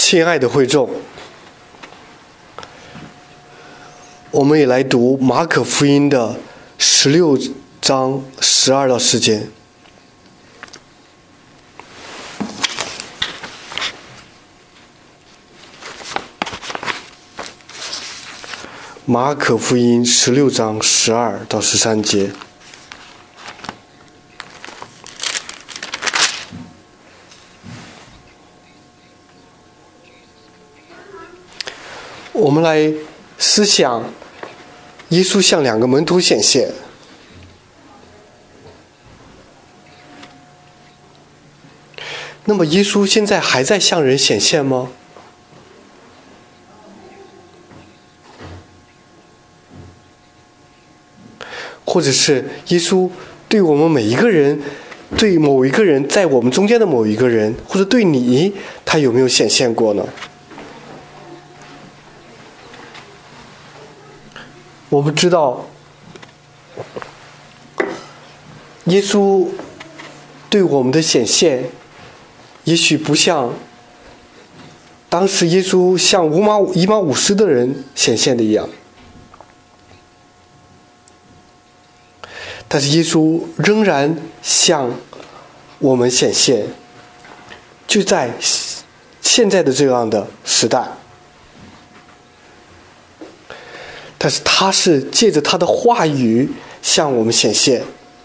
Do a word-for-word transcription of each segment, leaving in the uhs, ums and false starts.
亲爱的会众，我们也来读马可福音的十六章十二到十节。马可福音十六章十二到十三节。我们来思想耶稣向两个门徒显现。那么耶稣现在还在向人显现吗？或者是耶稣对我们每一个人，对某一个人，在我们中间的某一个人，或者对你，他有没有显现过呢？我们知道，耶稣对我们的显现，也许不像当时耶稣向五马一马五十的人显现的一样，但是耶稣仍然向我们显现，就在现在的这样的时代。但是他是借着他的话语向我们显现，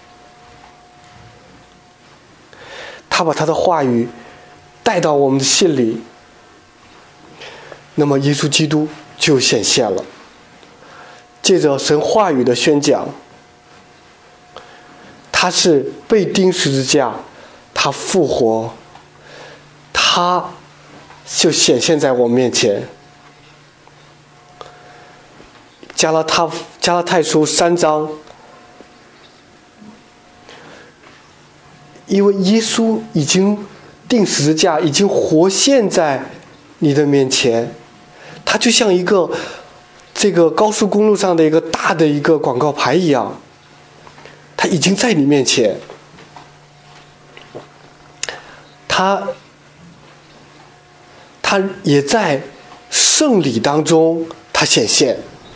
他把他的话语带到我们的心里，那么耶稣基督就显现了。借着神话语的宣讲，他是被钉十字架，他复活，他就显现在我们面前。加拉太加拉太书三章，因为耶稣已经钉十字架，已经活现在你的面前，他就像一个这个高速公路上的一个大的一个广告牌一样，他已经在你面前，他他也在圣礼当中，他显现。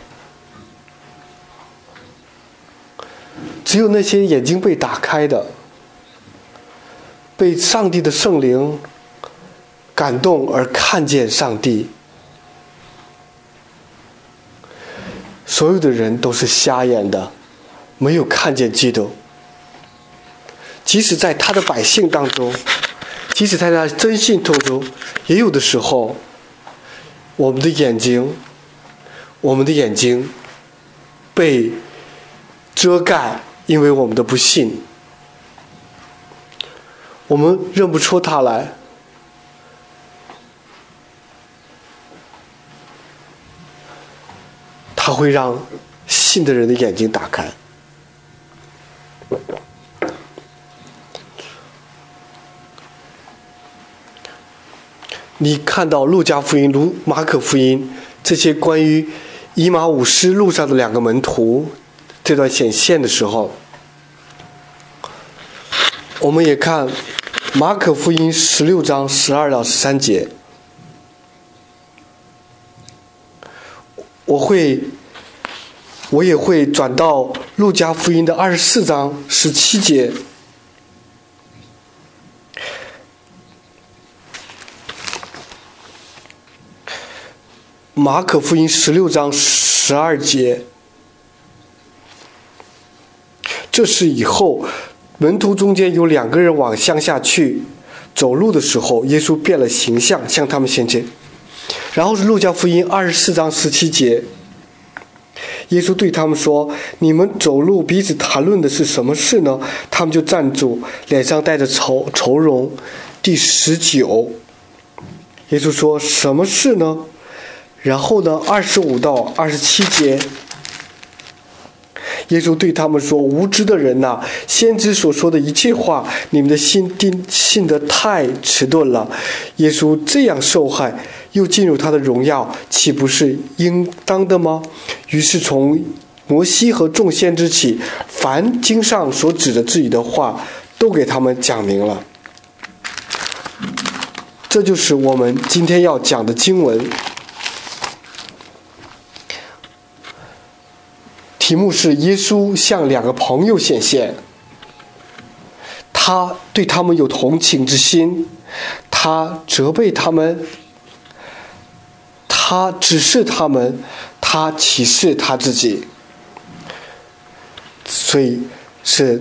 只有那些眼睛被打开的，被上帝的圣灵感动而看见上帝，所有的人都是瞎眼的，没有看见基督。即使在他的百姓当中，即使在他真信徒中，也有的时候我们的眼睛我们的眼睛被遮盖，因为我们的不信，我们认不出他来。他会让信的人的眼睛打开。你看到路加福音、路马可福音这些关于以马忤斯路上的两个门徒这段显现的时候，我们也看马可福音十六章十二到十三节。我会我也会转到路加福音的二十四章十七节。马可福音十六章十二节。这是以后门徒中间有两个人往乡下去，走路的时候，耶稣变了形象向他们显现。然后是路加福音二十四章十七节，耶稣对他们说：你们走路彼此谈论的是什么事呢？他们就站住，脸上带着愁愁容。第十九，耶稣说：什么事呢？然后呢，二十五到二十七节，耶稣对他们说：无知的人哪，先知所说的一切话，你们的心信得太迟钝了。耶稣这样受害，又进入他的荣耀，岂不是应当的吗？于是从摩西和众先知起，凡经上所指的自己的话，都给他们讲明了。 这就是我们今天要讲的经文，题目是耶稣向两个朋友显现，他对他们有同情之心，他责备他们，他指示他们，他启示他自己。所以是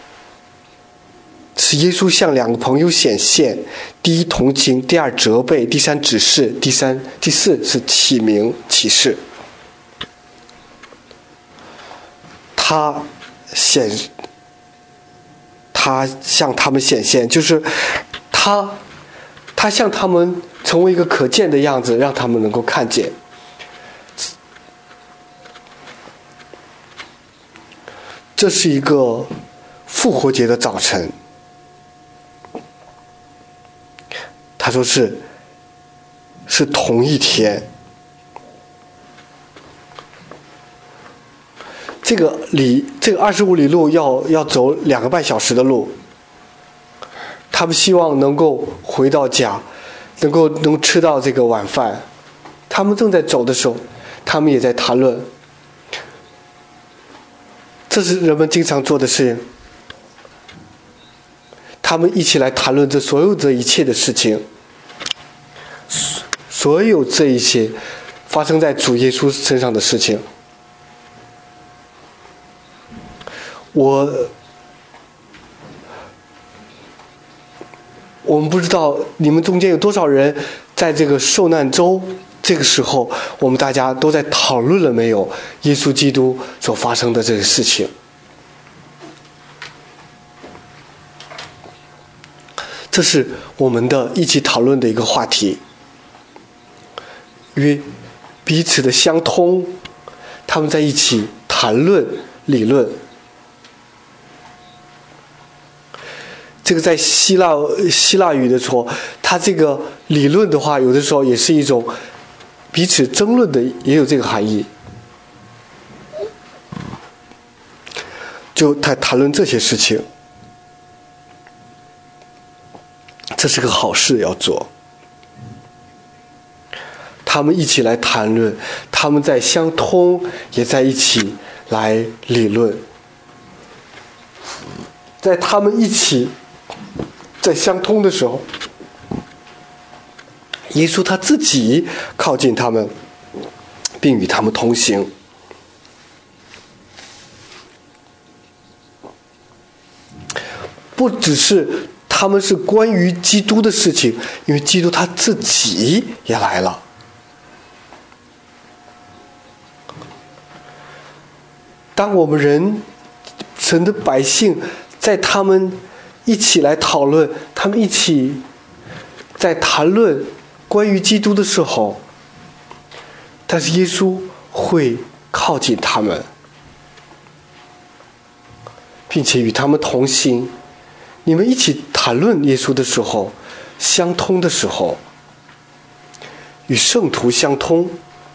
是耶稣向两个朋友显现，第一同情，第二责备，第三指示，第三第四是启明启示。他显他向他们显现，就是他他向他们成为一个可见的样子，让他们能够看见。这是一个复活节的早晨，他说是是同一天。这个里这个二十五里路要要走两个半小时的路，他们希望能够回到家，能够能吃到这个晚饭。他们正在走的时候，他们也在谈论。这是人们经常做的事情，他们一起来谈论这所有这一切的事情，所有这一些发生在主耶稣身上的事情。我我们不知道你们中间有多少人在这个受难周这个时候，我们大家都在讨论了没有耶稣基督所发生的这个事情。这是我们的一起讨论的一个话题，因为彼此的相通，他们在一起谈论理论。这个在希腊希腊语的时候，它这个理论的话，有的时候也是一种彼此争论的，也有这个含义。就他谈论这些事情，这是个好事要做。他们一起来谈论，他们在相通，也在一起来理论。在他们一起在相通的时候，耶稣他自己靠近他们，并与他们同行。不只是他们是关于基督的事情，因为基督他自己也来了。当我们人神的百姓在他们一起来讨论，他们一起在谈论关于基督的时候，但是耶稣会靠近他们，并且与他们同行。你们一起谈论耶稣的时候，相通的时候，与圣徒相通。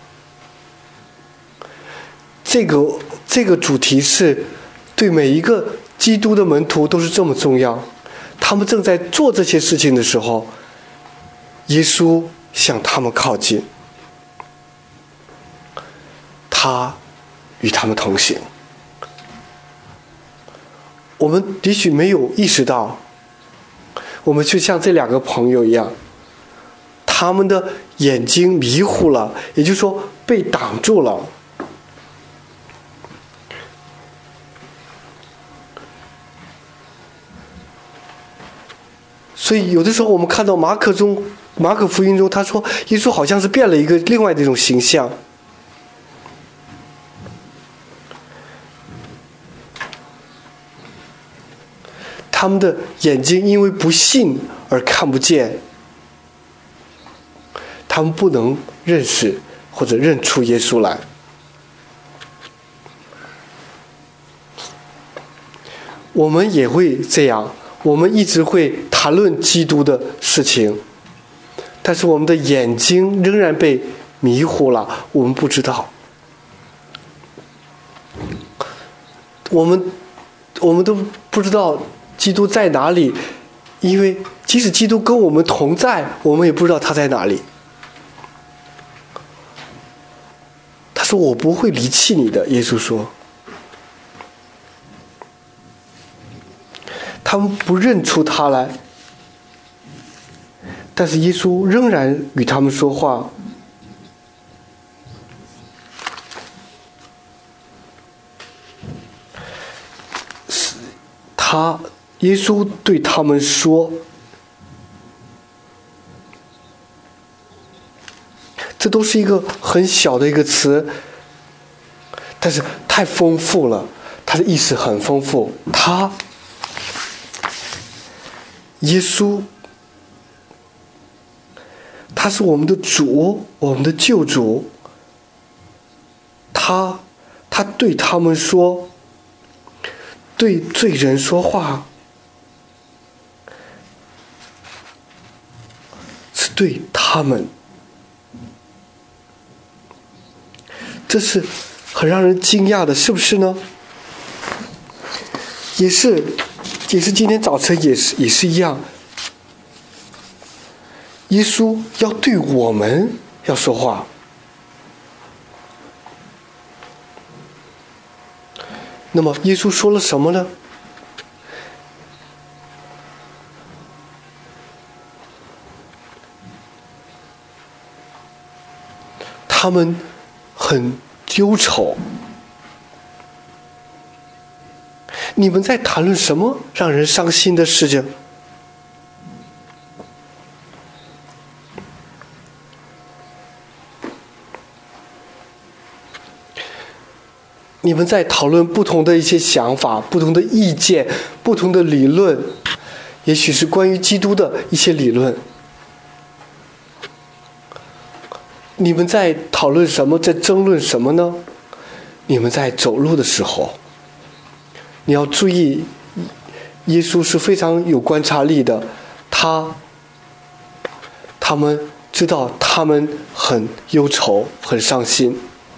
这个这个主题是对每一个基督的门徒都是这么重要。他们正在做这些事情的时候，耶稣向他们靠近，他与他们同行。我们也许没有意识到，我们就像这两个朋友一样，他们的眼睛迷糊了，也就是说被挡住了。所以有的时候我们看到马可中马可福音中，他说耶稣好像是变了一个另外的一种形象。他们的眼睛因为不信而看不见，他们不能认识或者认出耶稣来。我们也会这样，我们一直会谈论基督的事情，但是我们的眼睛仍然被迷糊了，我们不知道。我们我们都不知道基督在哪里， 因为即使基督跟我们同在，我们也不知道他在哪里。他说我不会离弃你的，耶稣说。他们不认出他来，但是耶稣仍然与他们说话。他耶稣对他们说，这都是一个很小的一个词，但是太丰富了，它的意思很丰富。他耶稣他是我们的主，我们的救主。他他对他们说，对罪人说话，是对他们。这是很让人惊讶的，是不是呢？也是也是今天早晨也是也是一样，耶稣要对我们要说话。那么耶稣说了什么呢？他们很忧愁。你们在谈论什么让人伤心的事情？你们在讨论不同的一些想法、不同的意见、不同的理论，也许是关于基督的一些理论。你们在讨论什么？在争论什么呢？你们在走路的时候，你要注意，耶稣是非常有观察力的，他他们知道他们很忧愁，很伤心。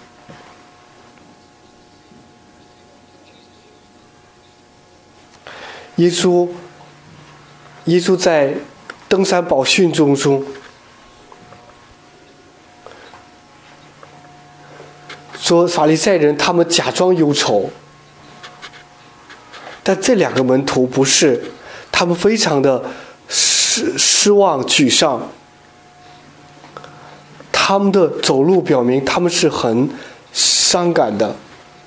耶稣，耶稣在登山宝训中中说，法利赛人他们假装忧愁，但这两个门徒不是，他们非常的失失望沮丧，他们的走路表明他们是很伤感的。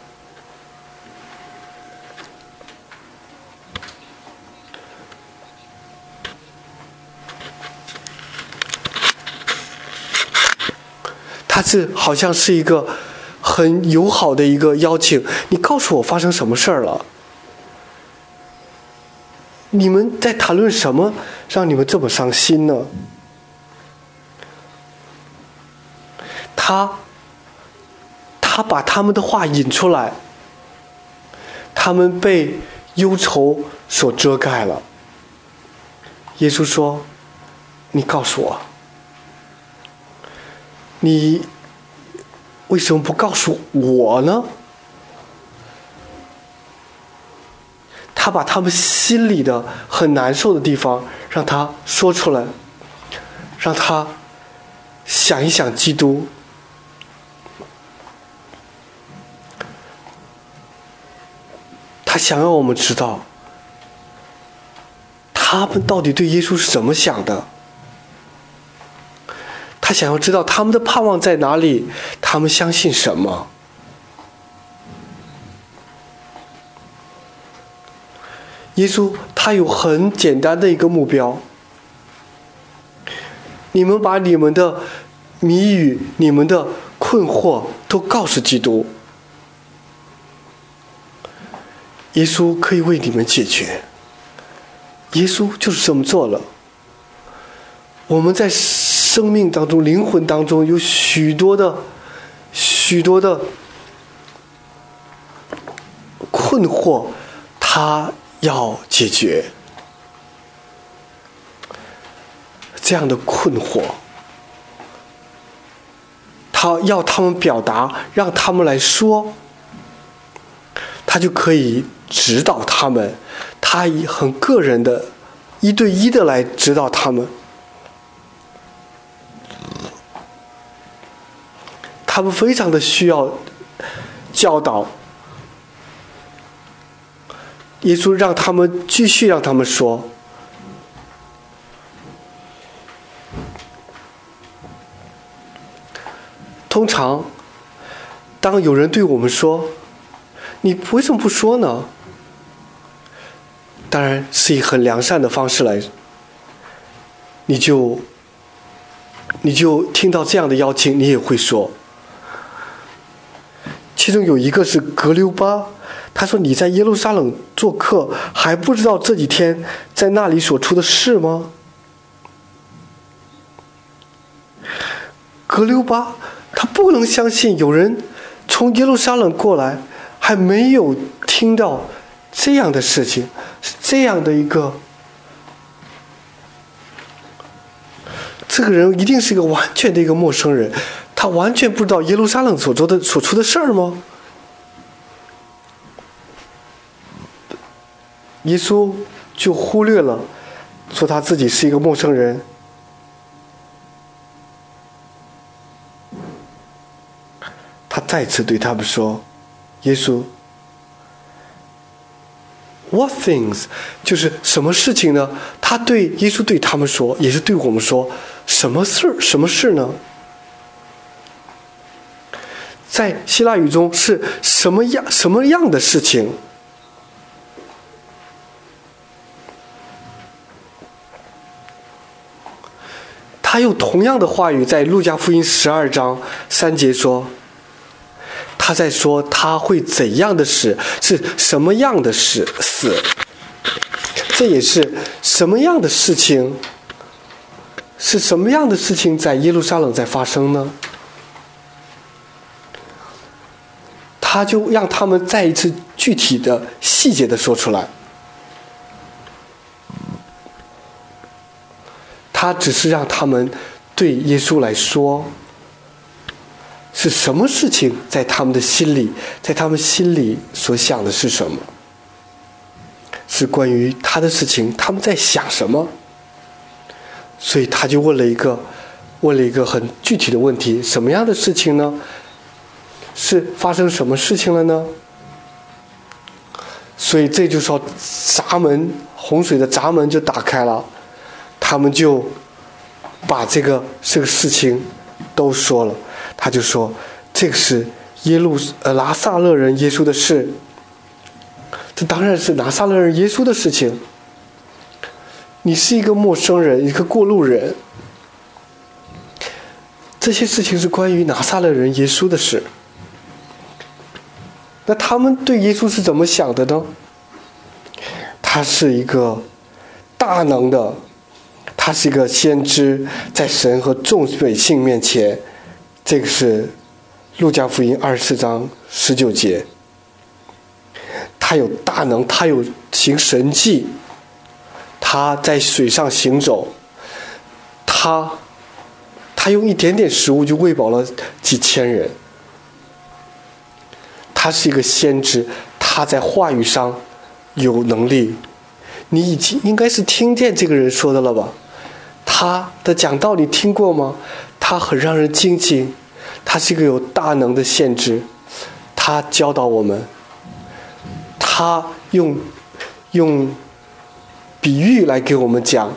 他是好像是一个很友好的一个邀请，你告诉我发生什么事儿了？你们在谈论什么让你们这么伤心呢？他他把他们的话引出来，他们被忧愁所遮盖了。耶稣说，你告诉我，你为什么不告诉我呢？他把他们心里的很难受的地方让他说出来，让他想一想基督。他想要我们知道，他们到底对耶稣是怎么想的。他想要知道他们的盼望在哪里，他们相信什么。耶稣他有很简单的一个目标，你们把你们的谜语、你们的困惑都告诉基督，耶稣可以为你们解决。耶稣就是这么做了。我们在生命当中、灵魂当中有许多的、许多的困惑，他要解决。这样的困惑，他要他们表达，让他们来说，他就可以指导他们。他以很个人的一对一的来指导他们。他们非常的需要教导。耶稣让他们继续让他们说。通常当有人对我们说你为什么不说呢，当然是以很良善的方式来，你就你就听到这样的邀请，你也会说。其中有一个是格留巴，他说你在耶路撒冷做客，还不知道这几天在那里所出的事吗？格留巴他不能相信有人从耶路撒冷过来还没有听到这样的事情，是这样的一个，这个人一定是一个完全的一个陌生人，他完全不知道耶路撒冷所做的所出的事儿吗？耶稣就忽略了，说他自己是一个陌生人。他再次对他们说：“耶稣 ，What things？ 就是什么事情呢？”他对耶稣对他们说，也是对我们说，什么事？什么事呢？在希腊语中是什么样什么样的事情？他用同样的话语在路加福音十二章三节说，他在说他会怎样的死，是什么样的死死，这也是什么样的事情，是什么样的事情在耶路撒冷在发生呢？他就让他们再一次具体的细节的说出来。他只是让他们对耶稣来说，是什么事情在他们的心里，在他们心里所想的是什么？是关于他的事情，他们在想什么？所以他就问了一个，问了一个很具体的问题：什么样的事情呢？是发生什么事情了呢？所以这就说闸门，洪水的闸门就打开了。他们就把这个这个事情都说了，他就说这个是耶路呃拿撒勒人耶稣的事，这当然是拿撒勒人耶稣的事情。你是一个陌生人，一个过路人，这些事情是关于拿撒勒人耶稣的事。那他们对耶稣是怎么想的呢？他是一个大能的。他是一个先知，在神和众百姓面前，这个是路加福音二十四章十九节。他有大能，他有行神迹，他在水上行走，他他用一点点食物就喂饱了几千人。他是一个先知，他在话语上有能力。你已经应该是听见这个人说的了吧？他的讲道你听过吗？他很让人惊奇，他是一个有大能的先知，他教导我们，他用用比喻来给我们讲，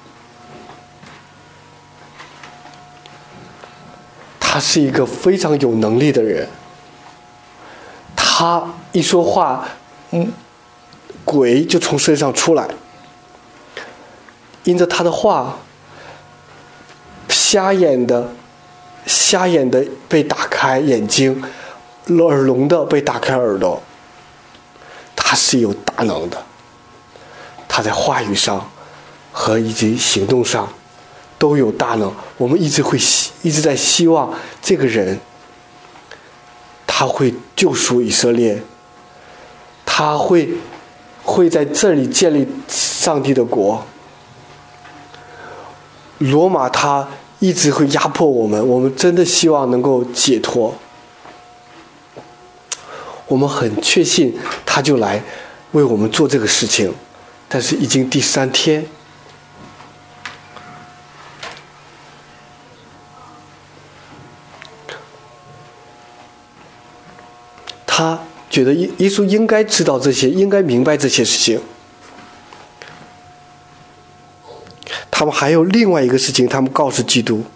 他是一个非常有能力的人，他一说话，嗯，鬼就从身上出来，因着他的话，瞎眼的瞎眼的被打开眼睛，耳聋的被打开耳朵。他是有大能的，他在话语上和以及行动上都有大能。我们一直会一直在希望这个人他会救赎以色列，他会会在这里建立上帝的国。罗马他一直会压迫我们，我们真的希望能够解脱。我们很确信他就来为我们做这个事情，但是已经第三天， 他觉得耶耶稣应该知道这些，应该明白这些事情。他们还有另外一个事情，他们告诉基督，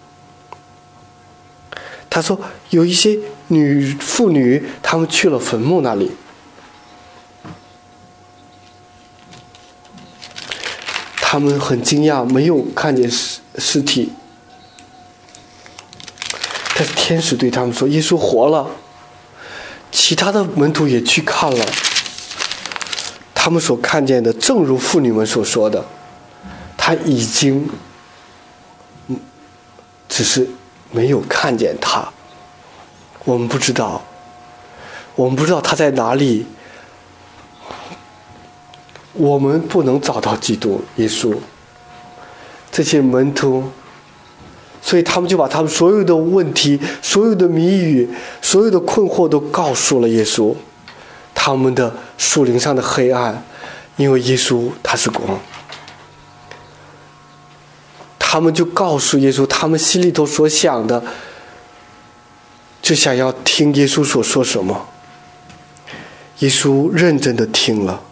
他说有一些女妇女，他们去了坟墓那里，他们很惊讶，没有看见尸尸体。但是天使对他们说，耶稣活了。其他的门徒也去看了，他们所看见的正如妇女们所说的，他已经只是没有看见他。我们不知道，我们不知道他在哪里，我们不能找到基督耶稣。这些门徒，所以他们就把他们所有的问题、所有的谜语、所有的困惑都告诉了耶稣，他们的属灵上的黑暗，因为耶稣他是光。他们就告诉耶稣他们心里头所想的，就想要听耶稣所说什么。耶稣认真的听了，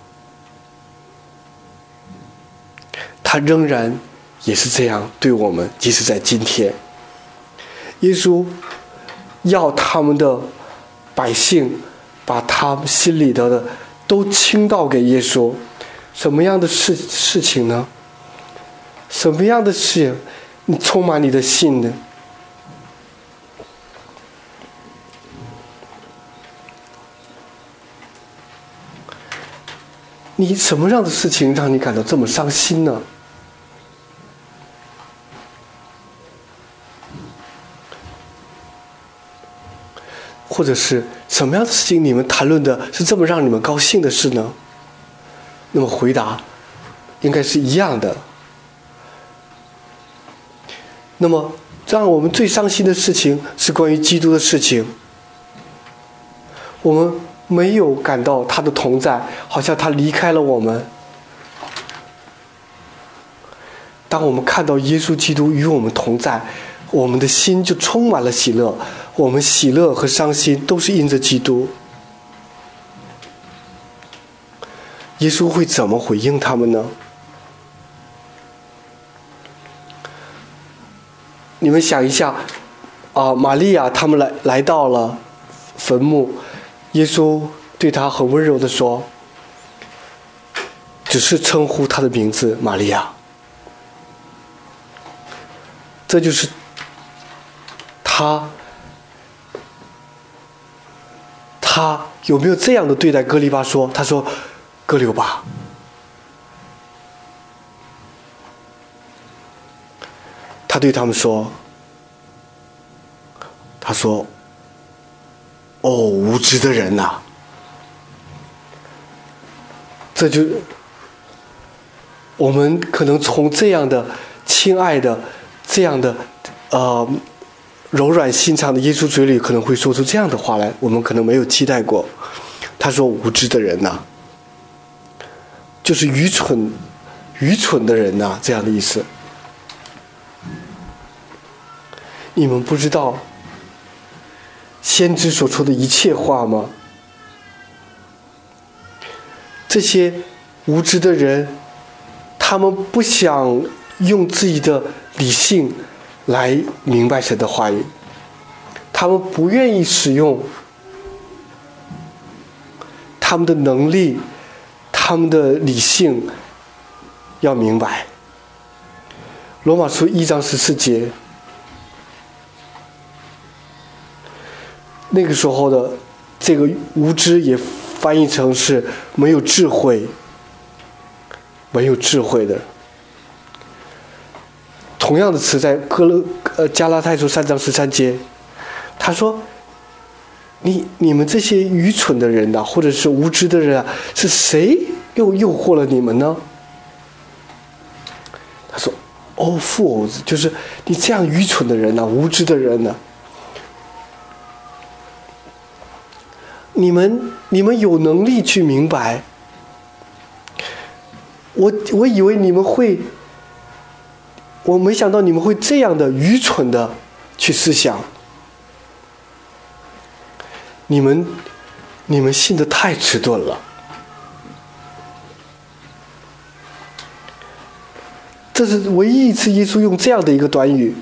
他仍然也是这样对我们，即使在今天，耶稣要他们的百姓把他们心里头的都倾倒给耶稣。什么样的事事情呢？什么样的事情你充满你的心呢？你什么样的事情让你感到这么伤心呢？或者是什么样的事情你们谈论的是这么让你们高兴的事呢？那么回答应该是一样的。那么让我们最伤心的事情是关于基督的事情，我们没有感到他的同在，好像他离开了我们。当我们看到耶稣基督与我们同在，我们的心就充满了喜乐，我们喜乐和伤心都是因着基督。耶稣会怎么回应他们呢？你们想一下，啊，玛利亚他们来来到了坟墓，耶稣对他很温柔地说，只是称呼他的名字玛利亚。这就是他，他有没有这样的对待哥利巴说？他说，哥留巴。他对他们说，他说，哦，无知的人呐、啊！这就我们可能从这样的亲爱的、这样的呃柔软心肠的耶稣嘴里，可能会说出这样的话来，我们可能没有期待过。他说，无知的人呐、啊，就是愚蠢、愚蠢的人呐、啊，这样的意思。你们不知道先知所说的一切话吗？这些无知的人，他们不想用自己的理性来明白神的话语，他们不愿意使用他们的能力，他们的理性要明白。罗马书一章十四节，那个时候的这个无知也翻译成是没有智慧，没有智慧的。同样的词在哥勒呃加拉太书三章十三节，他说：“你你们这些愚蠢的人呐、啊，或者是无知的人啊，是谁又诱惑了你们呢？”他说：“哦，fools，就是你这样愚蠢的人呐、啊，无知的人呐、啊。”你们你们有能力去明白，我我以为你们会，我没想到你们会这样的愚蠢的去思想。你们你们信得太迟钝了。这是唯一一次耶稣用这样的一个短语。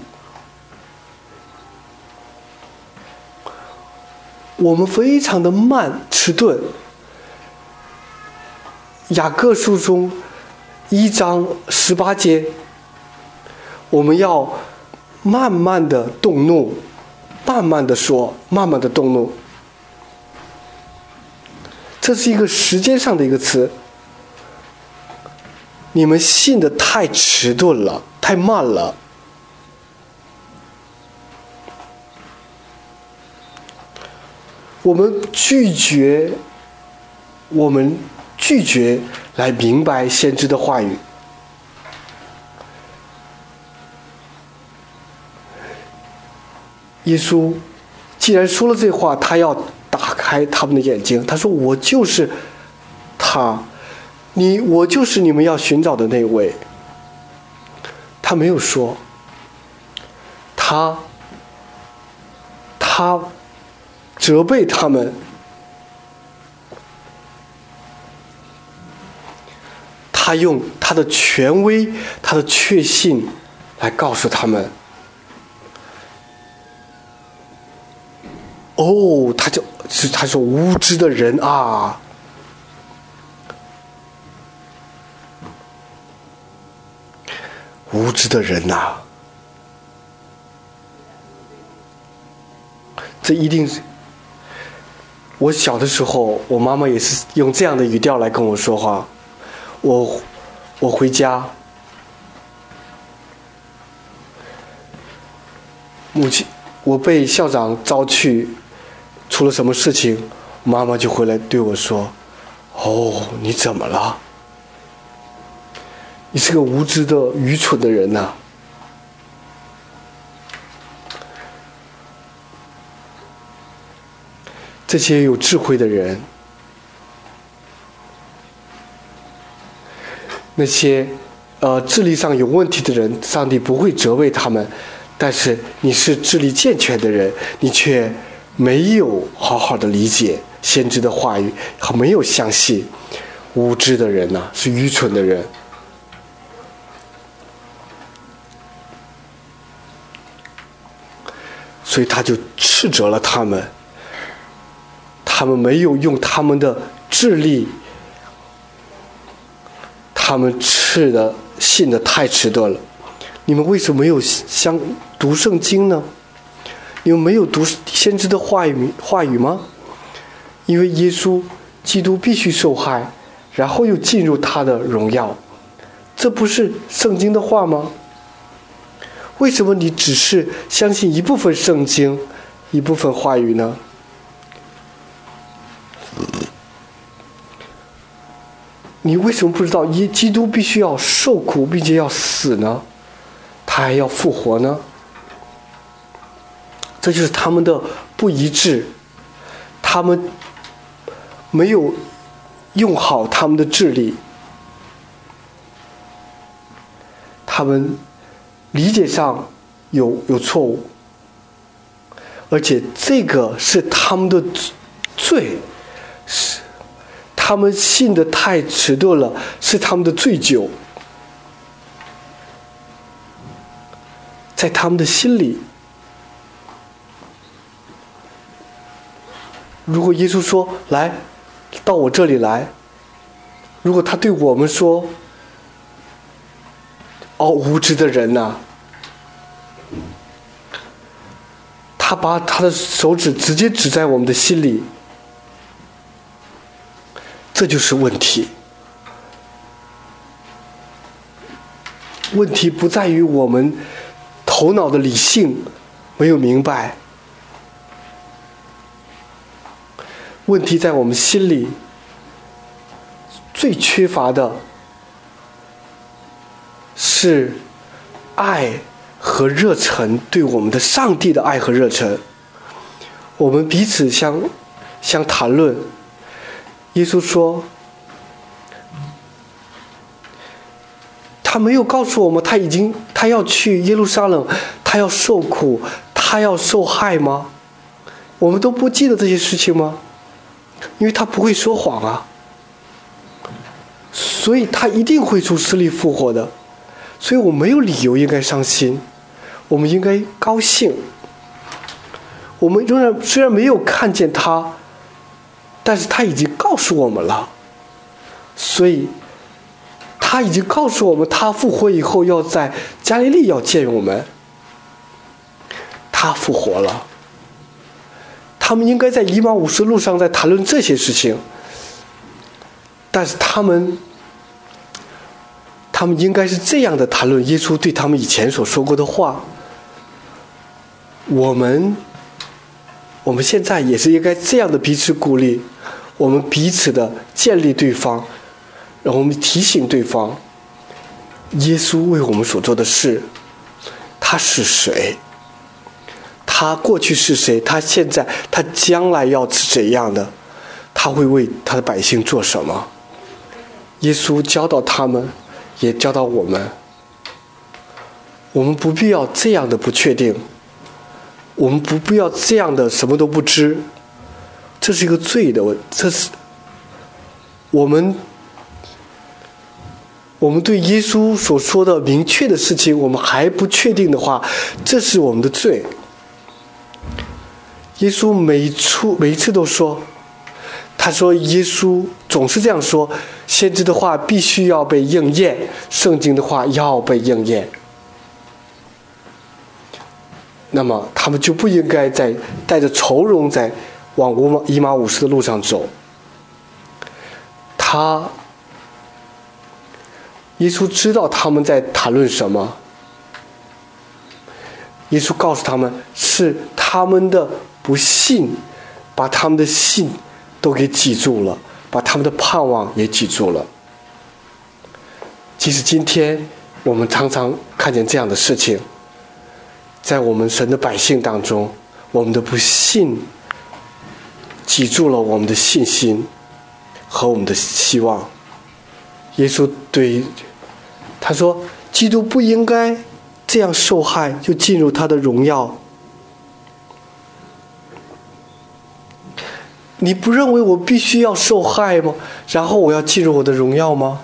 我们非常的慢迟钝。雅各书中一章十八节，我们要慢慢的动怒，慢慢的说，慢慢的动怒。这是一个时间上的一个词。你们信得太迟钝了，太慢了。我们拒绝，我们拒绝来明白先知的话语。耶稣既然说了这话，他要打开他们的眼睛。他说：“我就是他，你我就是你们要寻找的那位。”他没有说，他他责备他们，他用他的权威、他的确信来告诉他们。哦，他就是他说无知的人啊，无知的人呐、啊，这一定是我小的时候，我妈妈也是用这样的语调来跟我说话。我我回家，母亲我被校长招去。出了什么事情，妈妈就回来对我说：“哦，你怎么了？你是个无知的、愚蠢的人呐、啊！”这些有智慧的人，那些呃智力上有问题的人，上帝不会责备他们。但是你是智力健全的人，你却没有好好的理解先知的话语，没有相信。无知的人呐、啊，是愚蠢的人。所以他就斥责了他们，他们没有用他们的智力，他们斥的信的太迟钝了。你们为什么没有相读圣经呢？你们没有读先知的话语话语吗？因为耶稣基督必须受害，然后又进入他的荣耀，这不是圣经的话吗？为什么你只是相信一部分圣经，一部分话语呢？你为什么不知道耶基督必须要受苦并且要死呢？他还要复活呢？这就是他们的不一致，他们没有用好他们的智力，他们理解上有有错误，而且这个是他们的罪，是他们信得太迟钝了，是他们的罪疚，在他们的心里。如果耶稣说来到我这里来，如果他对我们说，哦，无知的人呐、啊，他把他的手指直接指在我们的心里，这就是问题。问题不在于我们头脑的理性没有明白，问题在我们心里最缺乏的是爱和热忱，对我们的上帝的爱和热忱。我们彼此相相谈论，耶稣说，他没有告诉我们他已经他要去耶路撒冷，他要受苦，他要受害吗？我们都不记得这些事情吗？ 因为他不会说谎啊，所以他一定会从死里复活的。所以我没有理由应该伤心，我们应该高兴。我们仍然虽然没有看见他，但是他已经告诉我们了，所以他已经告诉我们，他复活以后要在加利利要见我们。他复活了，他们应该在以马忤斯路上在谈论这些事情，但是他们他们应该是这样的谈论耶稣对他们以前所说过的话。我们我们现在也是应该这样的彼此鼓励，我们彼此的建立对方，然后我们提醒对方耶稣为我们所做的事，他是谁，他过去是谁，他现在他将来要是怎样的，他会为他的百姓做什么。耶稣教导他们，也教导我们，我们不必要这样的不确定，我们不必要这样的什么都不知，这是一个罪的问题。这是我们我们对耶稣所说的明确的事情我们还不确定的话，这是我们的罪。耶稣每一处每一次都说，他说耶稣总是这样说，先知的话必须要被应验，圣经的话要被应验。那么他们就不应该再带着愁容在往以马忤斯的路上走。他耶稣知道他们在谈论什么，耶稣告诉他们，是他们的不信把他们的信都给挤住了，把他们的盼望也挤住了。其实今天我们常常看见这样的事情，在我们神的百姓当中，我们的不信挤住了我们的信心和我们的希望。耶稣对他说，基督不应该这样受害就进入他的荣耀。你不认为我必须要受害吗？然后我要进入我的荣耀吗？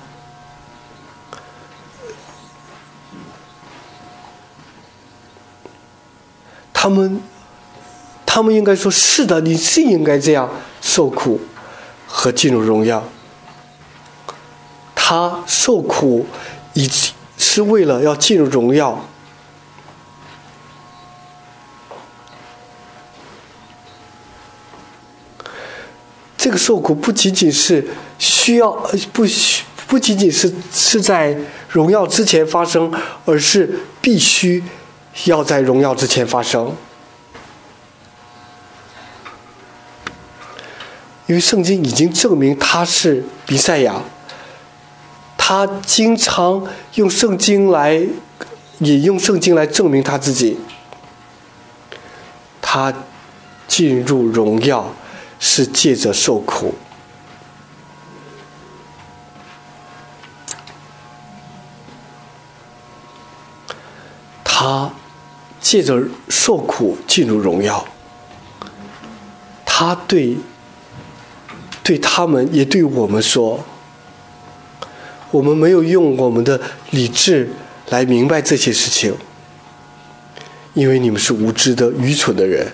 他们他们应该说，是的，你是应该这样受苦和进入荣耀。他受苦以是为了要进入荣耀。这个受苦不仅仅是需要不不仅仅是是在荣耀之前发生，而是必须要在荣耀之前发生。因为圣经已经证明他是弥赛亚，他经常用圣经来引用圣经来证明他自己。他进入荣耀是借着受苦。他借着受苦进入荣耀。他对对他们也对我们说，我们没有用我们的理智来明白这些事情，因为你们是无知的愚蠢的人，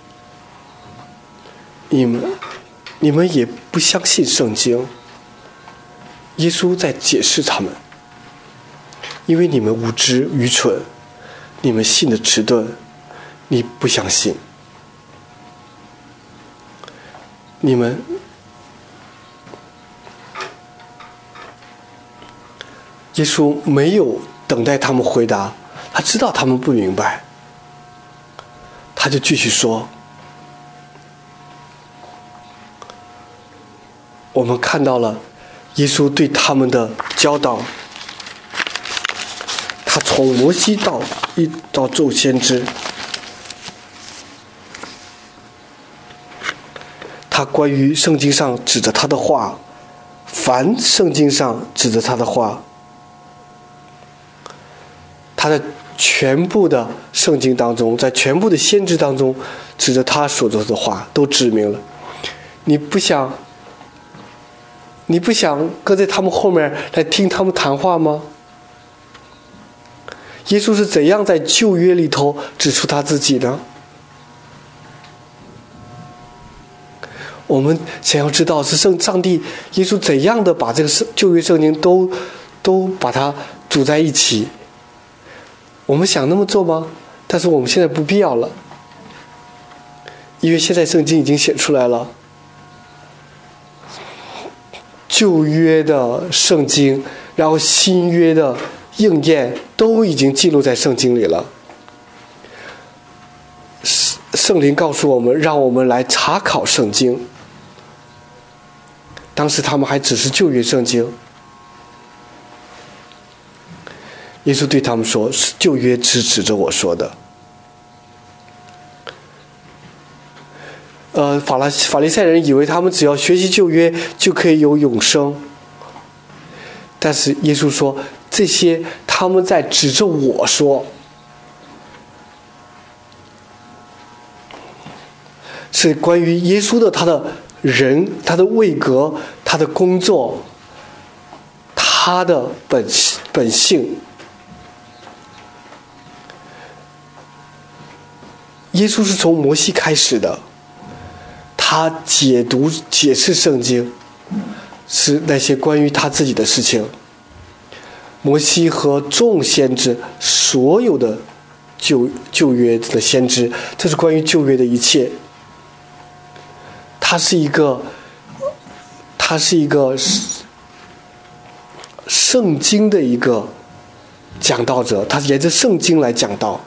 你们你们也不相信圣经。耶稣在解释他们，因为你们无知愚蠢，你们信的迟钝，你不相信。你们耶稣没有等待他们回答，他知道他们不明白，他就继续说。我们看到了耶稣对他们的教导，他从摩西到一到众先知，他关于圣经上指着他的话，凡圣经上指着他的话，他在全部的圣经当中，在全部的先知当中，指着他所说的话都指明了， 你不想，你不想跟在他们后面来听他们谈话吗？耶稣是怎样在旧约里头指出他自己呢？我们想要知道是圣上帝耶稣怎样的把这个旧约圣经都都把它组在一起。我们想那么做吗？但是我们现在不必要了，因为现在圣经已经写出来了，旧约的圣经，然后新约的应验都已经记录在圣经里了。圣灵告诉我们，让我们来查考圣经。当时他们还只是旧约圣经。耶稣对他们说，是旧约只指着我说的。呃，法拉法利赛人以为他们只要学习旧约就可以有永生，但是耶稣说，这些他们在指着我说，是关于耶稣的他的人、他的位格、他的工作、他的本本性。耶稣是从摩西开始的，他解读解释圣经是那些关于他自己的事情。摩西和众先知，所有的旧旧约的先知，这是关于旧约的一切。他是一个，他是一个圣经的一个讲道者，他沿着圣经来讲道。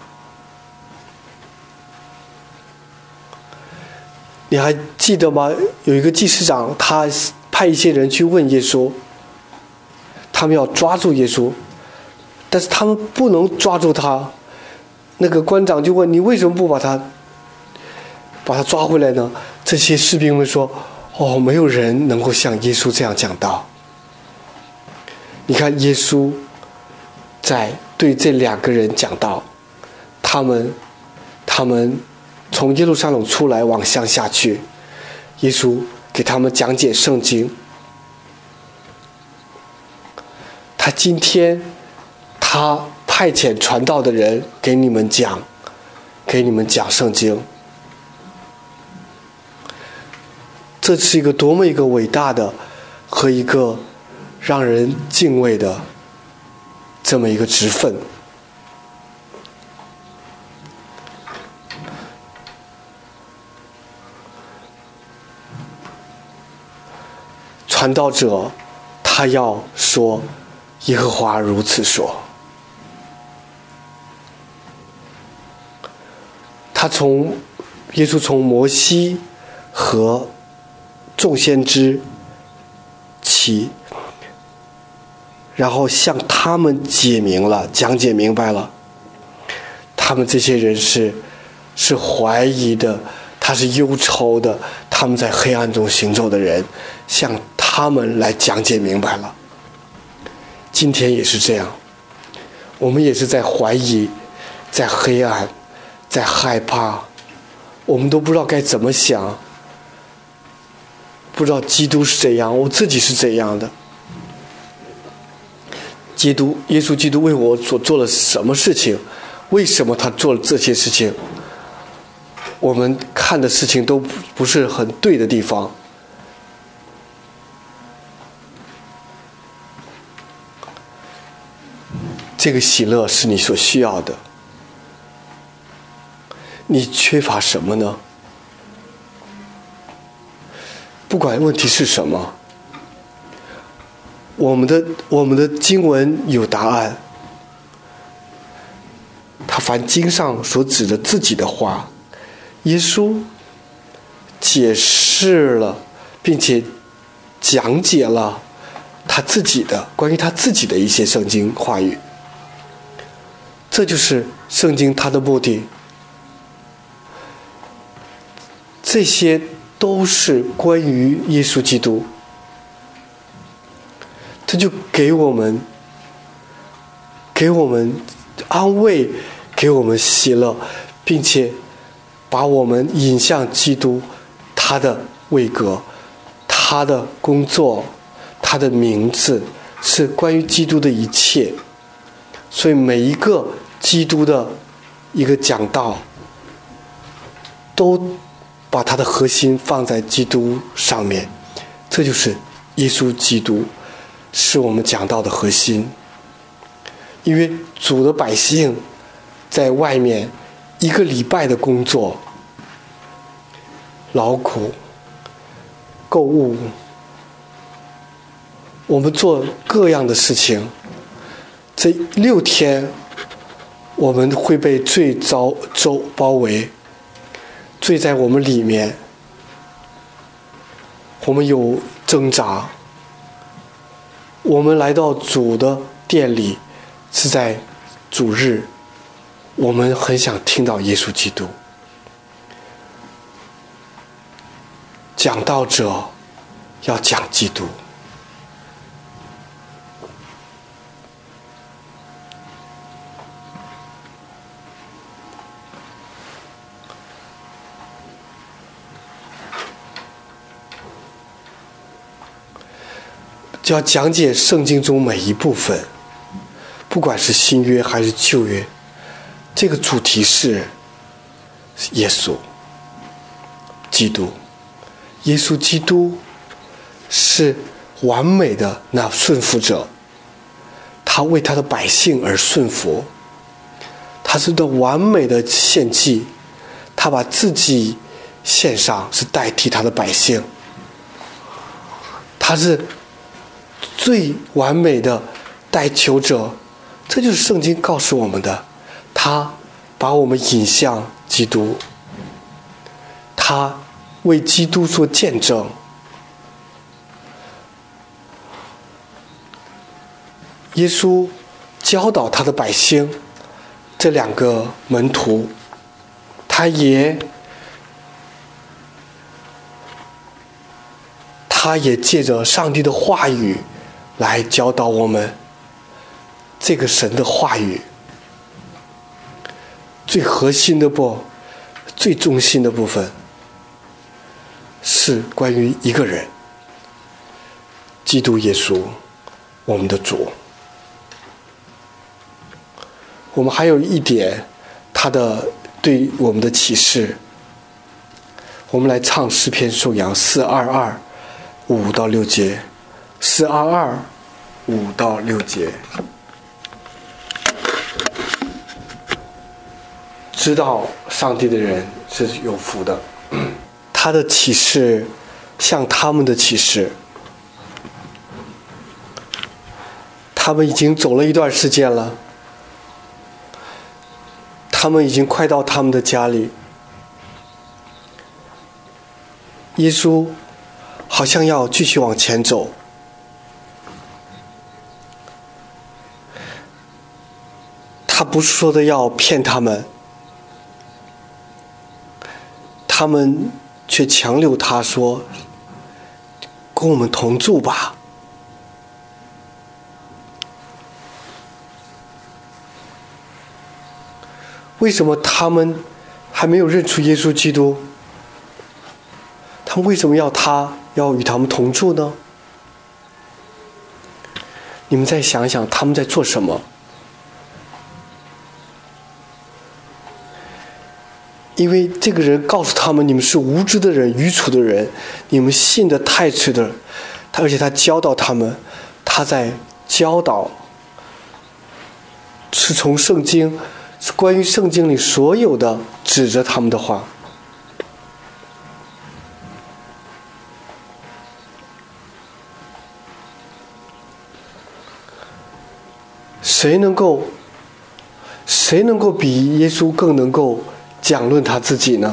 你还记得吗？有一个祭司长，他派一些人去问耶稣，他们要抓住耶稣，但是他们不能抓住他。那个官长就问，你为什么不把他把他抓回来呢？这些士兵们说，哦，没有人能够像耶稣这样讲道。你看耶稣在对这两个人讲道，他们他们从耶路撒冷出来往乡下去，耶稣给他们讲解圣经。他今天他派遣传道的人给你们讲给你们讲圣经。这是一个多么一个伟大的和一个让人敬畏的这么一个职分。传道者他要说，耶和华如此说。他从耶稣从摩西和众先知起，然后向他们解明了，讲解明白了。他们这些人是是怀疑的，他是忧愁的，他们在黑暗中行走的人，向他们来讲解明白了。今天也是这样，我们也是在怀疑，在黑暗，在害怕，我们都不知道该怎么想，不知道基督是怎样，我自己是怎样的。基督耶稣基督为我所做了什么事情，为什么他做了这些事情，我们看的事情都不是很对的地方。这个喜乐是你所需要的，你缺乏什么呢？不管问题是什么，我们的我们的经文有答案。他凡经上所指的自己的话，耶稣解释了，并且讲解了他自己的关于他自己的一些圣经话语。这就是圣经它的目的。这些都是关于耶稣基督，他就给我们给我们安慰，给我们喜乐，并且把我们引向基督他的位格，他的工作，他的名字，是关于基督的一切。所以每一个基督的一个讲道，都把他的核心放在基督上面。这就是耶稣基督是我们讲道的核心。因为主的百姓在外面一个礼拜的工作，劳苦购物，我们做各样的事情，这六天我们会被罪遭周包围，罪在我们里面，我们有挣扎。我们来到主的殿里是在主日，我们很想听到耶稣基督。讲道者要讲基督。就要讲解圣经中每一部分，不管是新约还是旧约，这个主题是耶稣基督。耶稣基督是完美的那顺服者，他为他的百姓而顺服，他是的完美的献祭，他把自己献上，是代替他的百姓。他是最完美的代求者，这就是圣经告诉我们的。他把我们引向基督，他为基督做见证。耶稣教导他的百姓，这两个门徒，他也他也借着上帝的话语来教导我们。这个神的话语最核心的部最中心的部分是关于一个人，基督耶稣，我们的主。我们还有一点他的对我们的启示。我们来唱诗篇颂扬四二二五到六节，四二二五到六节。知道上帝的人是有福的，他的启示像他们的启示。他们已经走了一段时间了，他们已经快到他们的家里。耶稣好像要继续往前走，他不是说的要骗他们，他们却强留他说：“跟我们同住吧。”为什么他们还没有认出耶稣基督？他们为什么要他要与他们同住呢？你们再想想，他们在做什么？因为这个人告诉他们，你们是无知的人，愚蠢的人，你们信的太迟的。他而且他教导他们，他在教导是从圣经，是关于圣经里所有的指着他们的话。谁能够谁能够比耶稣更能够讲论他自己呢？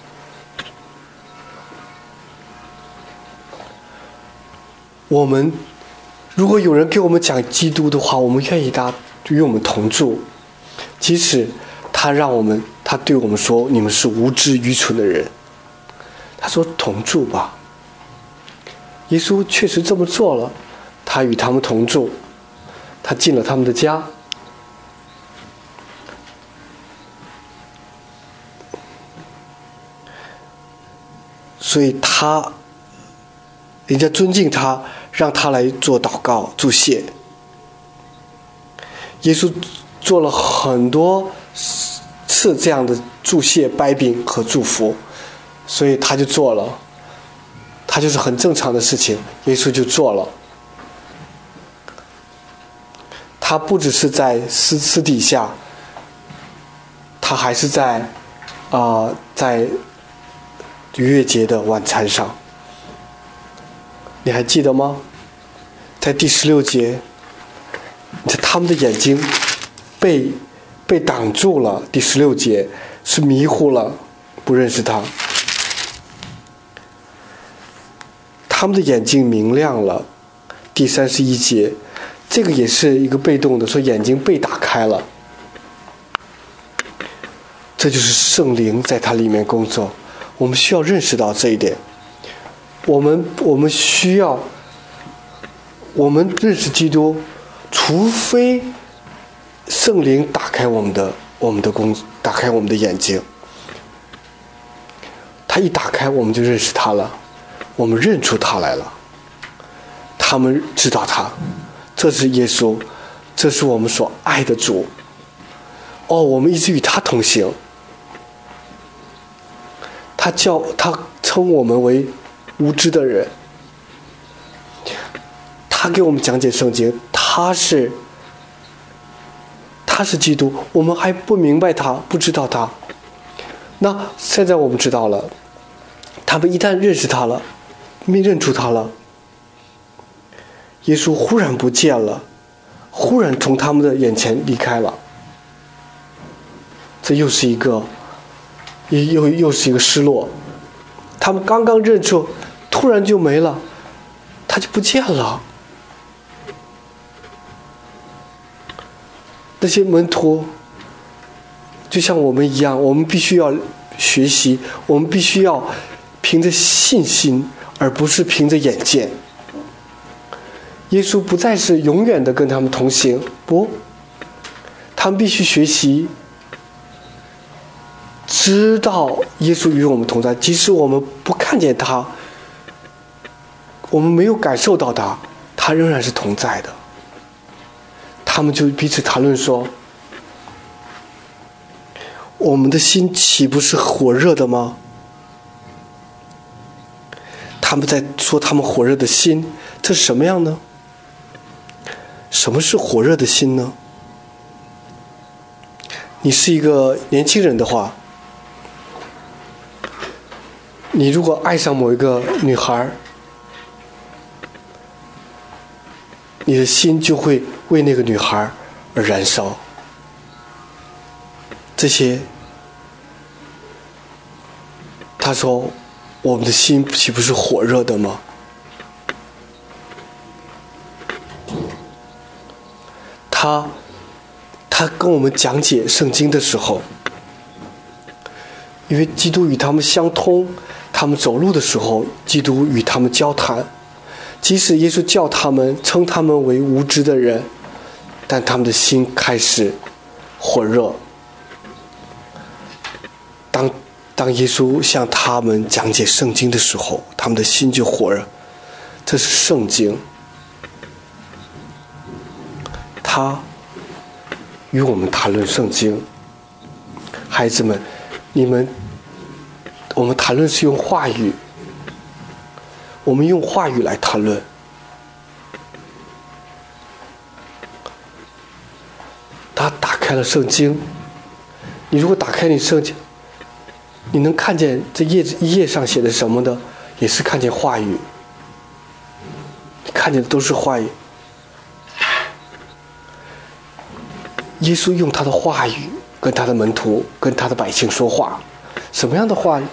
我们如果有人给我们讲基督的话，我们愿意他与我们同住，即使他让我们他对我们说你们是无知愚蠢的人，他说同住吧。耶稣确实这么做了，他与他们同住，他进了他们的家。所以他人家尊敬他，让他来做祷告祝谢。耶稣做了很多次这样的祝谢、掰饼和祝福，所以他就做了，他就是很正常的事情，耶稣就做了。他不只是在私私底下，他还是在啊、呃，在逾越节的晚餐上。你还记得吗？在第十六节，他们的眼睛被被挡住了。第十六节是迷糊了，不认识他。他们的眼睛明亮了。第三十一节，这个也是一个被动的，说眼睛被打开了。这就是圣灵在他里面工作，我们需要认识到这一点。我们我们需要，我们认识基督，除非圣灵打开我们的我们的工，打开我们的眼睛。他一打开，我们就认识他了，我们认出他来了。他们知道他，这是耶稣，这是我们所爱的主。哦，我们一直与他同行。他叫他称我们为无知的人，他给我们讲解圣经，他是他是基督，我们还不明白他，不知道他。那现在我们知道了，他们一旦认识他了，没认出他了，耶稣忽然不见了，忽然从他们的眼前离开了，这又是一个又又是一个失落。他们刚刚认出，突然就没了，他就不见了。那些门徒就像我们一样，我们必须要学习，我们必须要凭着信心，而不是凭着眼见。耶稣不再是永远的跟他们同行，不，他们必须学习知道耶稣与我们同在，即使我们不看见他，我们没有感受到他，他仍然是同在的。他们就彼此谈论说，我们的心岂不是火热的吗？他们在说他们火热的心，这是什么样呢？什么是火热的心呢？你是一个年轻人的话，你如果爱上某一个女孩，你的心就会为那个女孩而燃烧。这些，他说，我们的心岂不是火热的吗？他，他跟我们讲解圣经的时候，因为基督与他们相通，他们走路的时候，基督与他们交谈。即使耶稣叫他们称他们为无知的人，但他们的心开始火热。当当耶稣向他们讲解圣经的时候，他们的心就火热。这是圣经，他与我们谈论圣经。孩子们，你们，我们谈论是用话语。我们用话语来谈论。他打开了圣经，你如果打开你圣经，你能看见这页一页上写的什么的，也是看见话语。你看见的都是话语。耶稣用他的话语跟他的门徒、跟他的百姓说话，什么样的话语？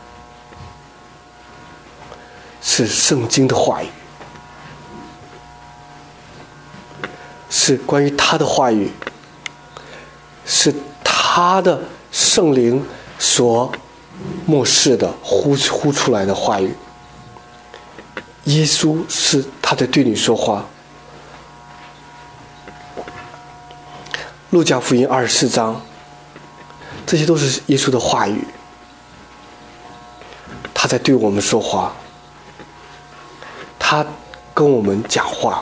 是圣经的话语，是关于他的话语，是他的圣灵所漠视的呼呼出来的话语。耶稣是他在对你说话。路加福音二十四章，这些都是耶稣的话语，他在对我们说话。 他跟我们讲话，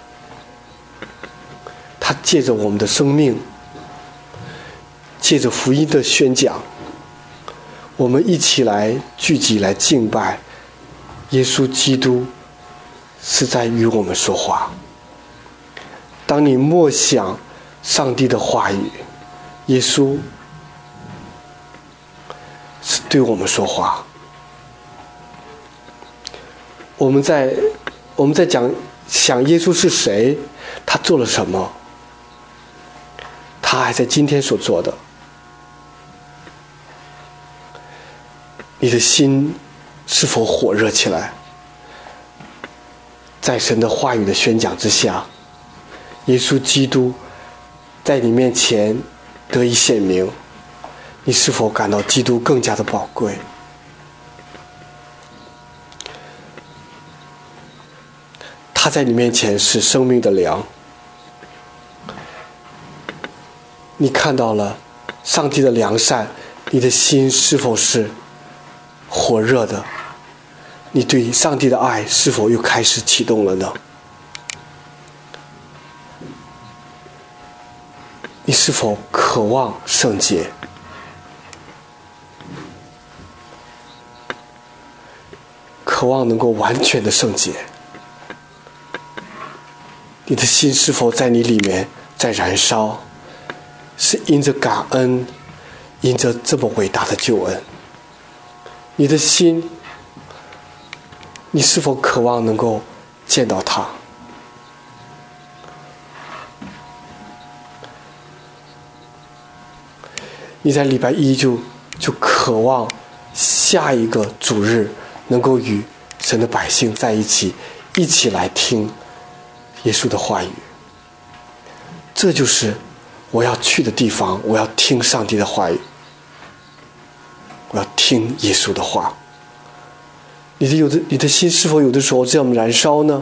他借着我们的生命，借着福音的宣讲，我们一起来聚集来敬拜耶稣基督，是在与我们说话。当你默想上帝的话语，耶稣是对我们说话。我们在我们在讲想耶稣是谁，他做了什么，他还在今天所做的。你的心是否火热起来？在神的话语的宣讲之下，耶稣基督在你面前得以显明，你是否感到基督更加的宝贵？他在你面前是生命的粮，你看到了上帝的良善，你的心是否是火热的？你对上帝的爱是否又开始启动了呢？你是否渴望圣洁？渴望能够完全的圣洁？你的心是否在你里面在燃烧？是因着感恩，因着这么伟大的救恩。你的心，你是否渴望能够见到他？你在礼拜一就就渴望下一个主日能够与神的百姓在一起，一起来听耶稣的话语。这就是我要去的地方，我要听上帝的话语，我要听耶稣的话。你的有的你的心是否有的时候这样燃烧呢？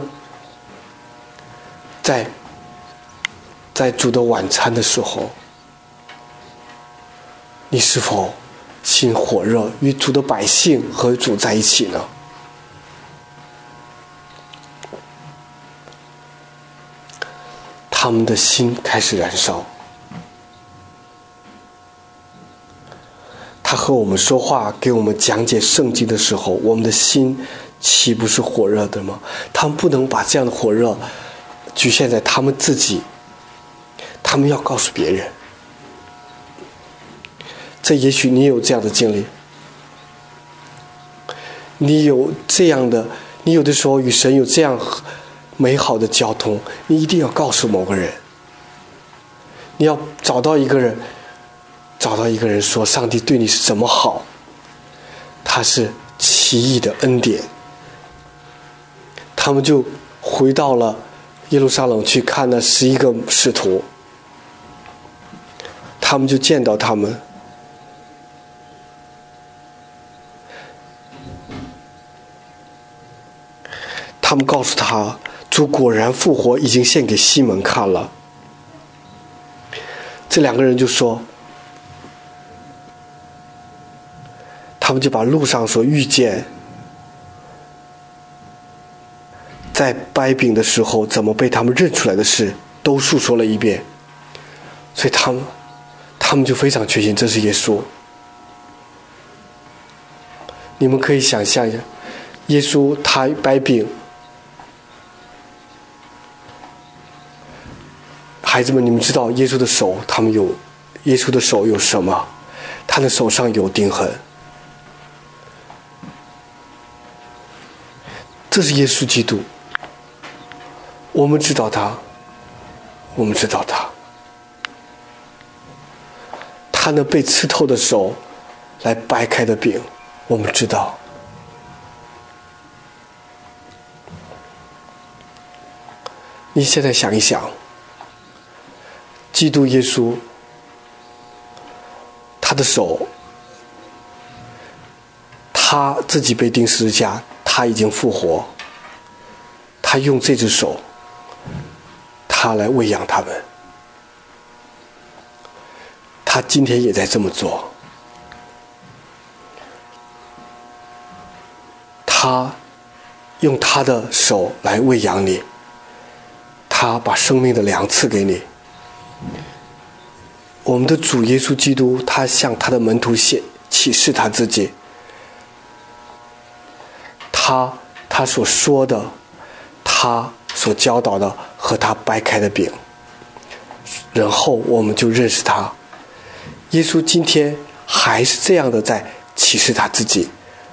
在在主的晚餐的时候，你是否心火热，与主的百姓和主在一起呢？他们的心开始燃烧。他和我们说话，给我们讲解圣经的时候，我们的心岂不是火热的吗？他们不能把这样的火热局限在他们自己，他们要告诉别人。这也许你有这样的经历，你有这样的，你有的时候与神有这样美好的交通，你一定要告诉某个人，你要找到一个人，找到一个人说上帝对你是怎么好，他是奇异的恩典。他们就回到了耶路撒冷去看那十一个使徒，他们就见到他们，他们告诉他，主果然复活，已经献给西门看了。这两个人就说，他们就把路上所遇见，在掰饼的时候怎么被他们认出来的事都述说了一遍。所以他们他们就非常确信这是耶稣。你们可以想象一下，耶稣他掰饼，孩子们，你们知道耶稣的手，他们有耶稣的手有什么？他的手上有钉痕。这是耶稣基督。我们知道他，我们知道他，他那被刺透的手来掰开的饼，我们知道。你现在想一想，基督耶稣，他的手，他自己被钉十字架，他已经复活，他用这只手，他来喂养他们，他今天也在这么做。他用他的手来喂养你，他把生命的粮赐给你。我们的主耶稣基督，他向他的门徒显启示他自己，他他所说的，他所教导的和他掰开的饼，然后我们就认识他。耶稣今天还是这样的在启示他自己，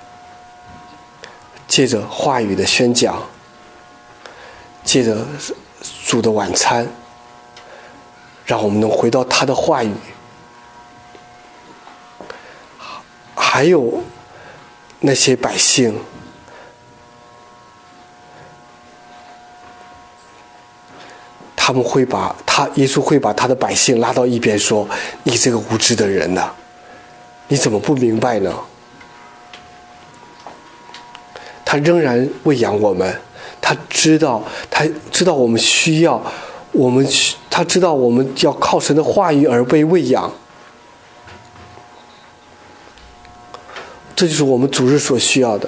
借着话语的宣讲，借着主的晚餐，让我们能回到他的话语。还有那些百姓，他们会把他耶稣会把他的百姓拉到一边说：“你这个无知的人呐，你怎么不明白呢？”他仍然喂养我们，他知道，他知道我们需要，我们他知道我们要靠神的话语而被喂养。这就是我们主日所需要的。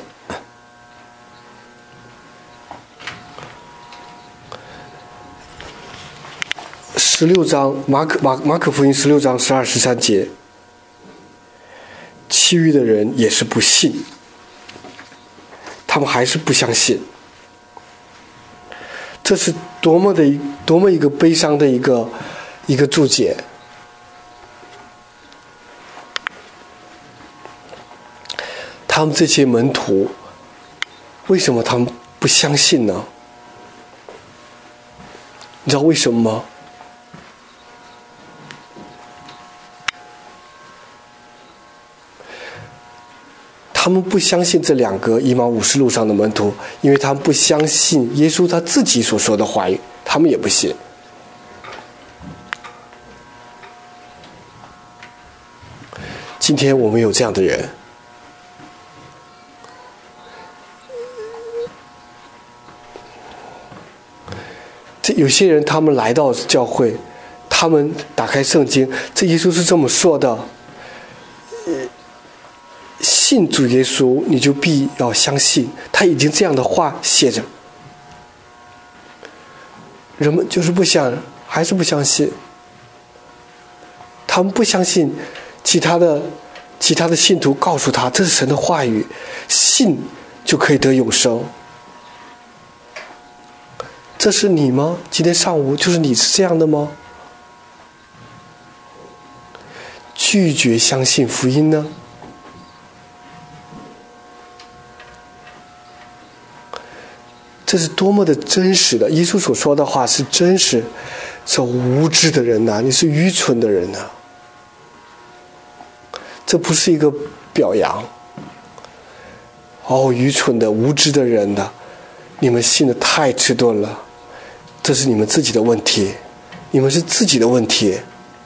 十六章马可马马可福音十六章十二十三节，其余的人也是不信，他们还是不相信。这是多么的多么一个悲伤的一个一个注解。他们这些门徒，为什么他们不相信呢？你知道为什么吗？他们不相信这两个以马忤斯路上的门徒，因为他们不相信耶稣他自己所说的话语，他们也不信。今天我们有这样的人，这有些人他们来到教会，他们打开圣经，这耶稣是这么说的，信主耶稣你就必要相信，他已经这样的话写着，人们就是不想，还是不相信，他们不相信其他的其他的信徒告诉他这是神的话语，信就可以得永生。这是你吗？今天上午就是你是这样的吗？拒绝相信福音呢？这是多么的真实的，耶稣所说的话是真实。这无知的人呐、啊，你是愚蠢的人呐、啊，这不是一个表扬。哦，愚蠢的无知的人呐、啊，你们信得太迟钝了，这是你们自己的问题，你们是自己的问题。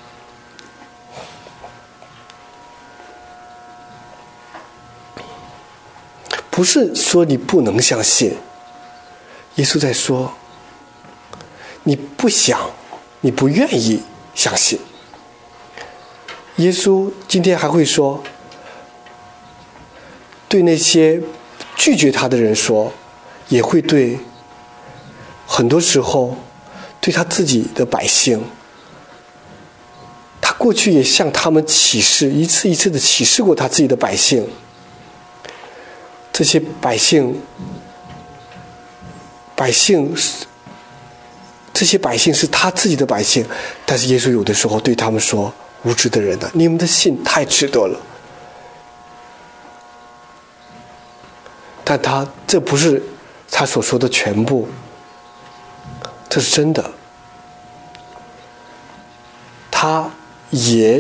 不是说你不能相信，耶稣在说你不想，你不愿意相信。耶稣今天还会说，对那些拒绝他的人说，也会对很多时候对他自己的百姓，他过去也向他们启示，一次一次的启示过他自己的百姓。这些百姓百姓这些百姓是他自己的百姓，但是耶稣有的时候对他们说，无知的人啊，你们的信太迟钝了。但他这不是他所说的全部，这是真的。他也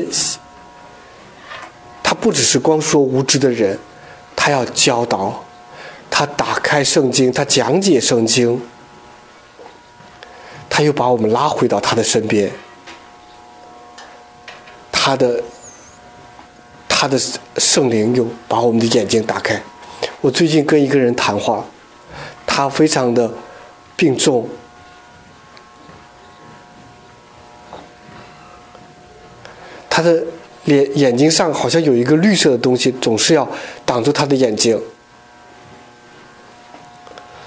他不只是光说无知的人，他要教导，他打开圣经，他讲解圣经，他又把我们拉回到他的身边，他的他的圣灵又把我们的眼睛打开。我最近跟一个人谈话，他非常的病重，他的脸眼睛上好像有一个绿色的东西，总是要挡住他的眼睛。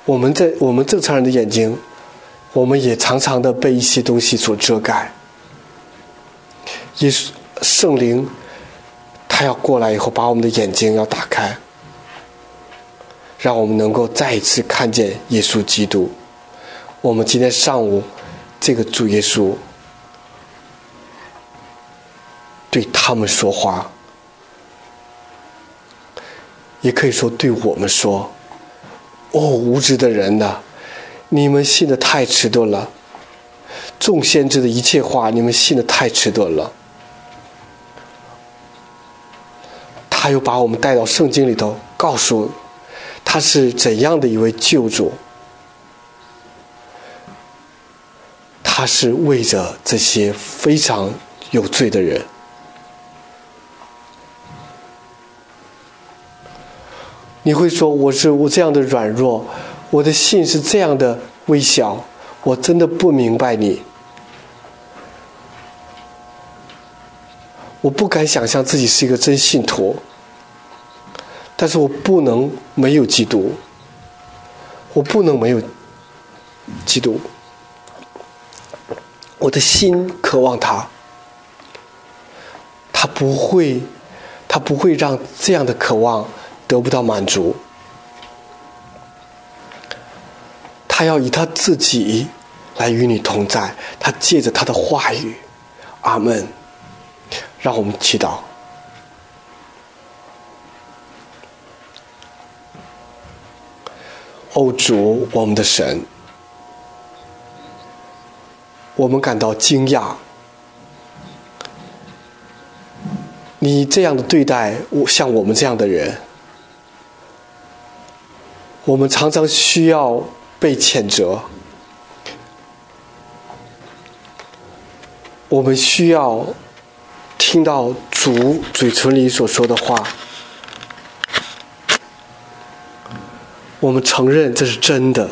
我们在我们正常人的眼睛，我们也常常的被一些东西所遮盖。耶稣圣灵他要过来以后，把我们的眼睛要打开，让我们能够再一次看见耶稣基督。我们今天上午这个主耶稣对他们说话，也可以说对我们说：哦，无知的人呐，你们信得太迟钝了，众先知的一切话你们信得太迟钝了。他又把我们带到圣经里头，告诉他是怎样的一位救主，他是为着这些非常有罪的人。你会说，我是我这样的软弱，我的信是这样的微小，我真的不明白你，我不敢想象自己是一个真信徒，但是我不能没有基督，我不能没有基督，我的心渴望他，他不会他不会让这样的渴望得不到满足，他要以他自己来与你同在，他借着他的话语。阿们。让我们祈祷。哦，主，我们的神，我们感到惊讶，你这样的对待像我们这样的人，我们常常需要被谴责，我们需要听到主嘴唇里所说的话，我们承认这是真的。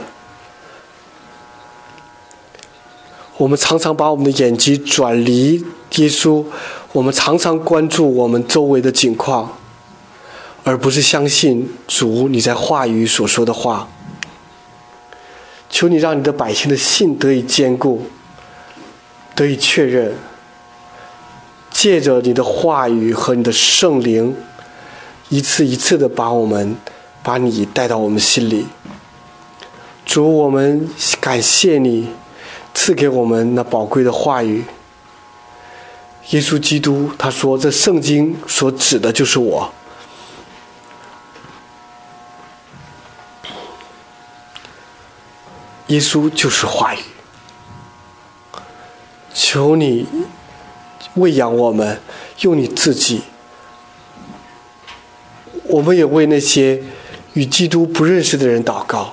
我们常常把我们的眼睛转离耶稣，我们常常关注我们周围的景况，而不是相信主你在话语所说的话。求你让你的百姓的信得以坚固，得以确认，借着你的话语和你的圣灵，一次一次的把我们把你带到我们心里。主，我们感谢你赐给我们那宝贵的话语。耶稣基督他说，这圣经所指的就是我。耶稣就是话语。求你喂养我们，用你自己。我们也为那些与基督不认识的人祷告。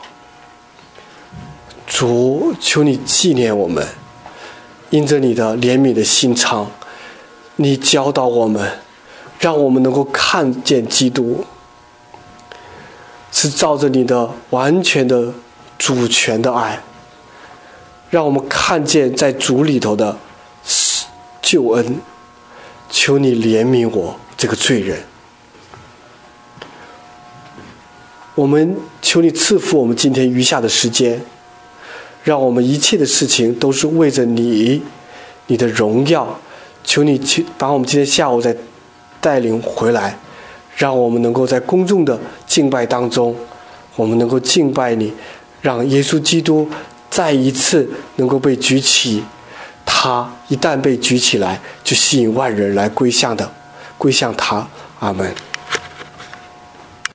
主，求你纪念我们，因着你的怜悯的心肠，你教导我们，让我们能够看见基督是照着你的完全的主权的爱，让我们看见在主里头的救恩。求你怜悯我这个罪人。我们求你赐福我们今天余下的时间，让我们一切的事情都是为着你，你的荣耀。求你去把我们今天下午再带领回来，让我们能够在公众的敬拜当中，我们能够敬拜你，让耶稣基督再一次能够被举起。他一旦被举起来，就吸引万人来归向的，归向他。阿们。